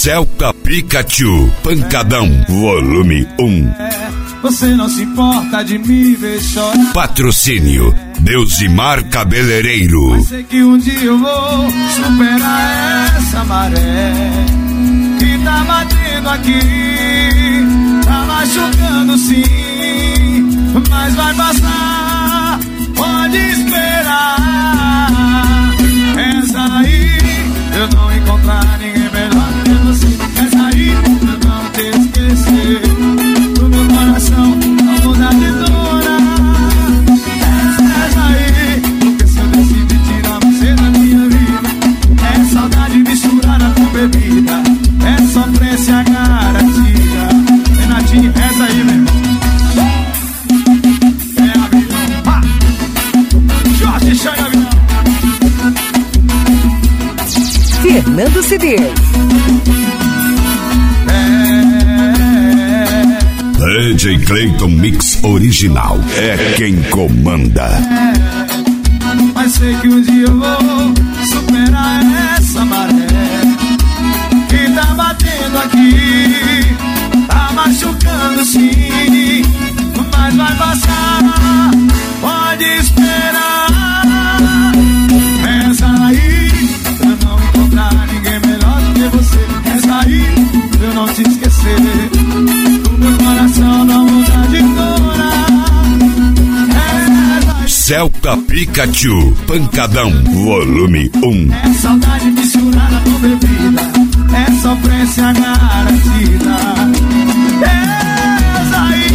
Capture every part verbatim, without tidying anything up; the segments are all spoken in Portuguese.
Celta Pikachu, Pancadão, volume um. Você não se importa de me ver chorar. Patrocínio Deusimar Cabeleireiro. Mas sei que um dia eu vou superar essa maré que tá batendo aqui, tá machucando sim, mas vai passar, pode esperar. Essa aí eu não encontrar ninguém melhor que você. Essa aí eu não te esquecer. Do meu coração não mudar de dona. Essa aí, porque se eu decidir tirar você da minha vida, é saudade misturada com bebida, é sofrência garantida. Renatinho, essa aí, meu irmão. É avião, pá! Jorge Chay, avião. Fernando Cedês. D J Clayton Mix Original é quem comanda. É, mas sei que um dia eu vou superar essa maré que tá batendo aqui, tá machucando sim, mas vai passar, pode esperar. Essa aí eu não encontrar ninguém melhor do que você. Essa aí eu não te esquecer. O meu coração não muda de cor. Celta Pikachu, Pancadão, volume um. É saudade misturada com bebida, é sofrência garantida. Essa aí,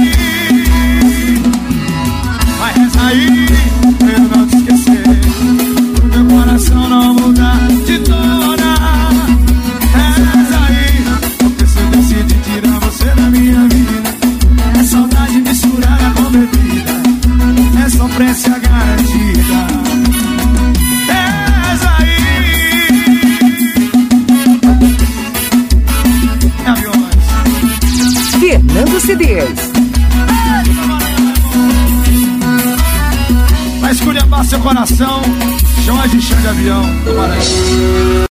mas essa aí eu não te esquecer. O meu coração não muda de dona. Essa aí, porque se eu decidir tirar você da minha vida, é saudade misturada com bebida, é sofrência garantida. Essa aí é aviões. Fernando Cedês. Vai esculhambar seu coração, Jorge Chay de avião do Maranhão.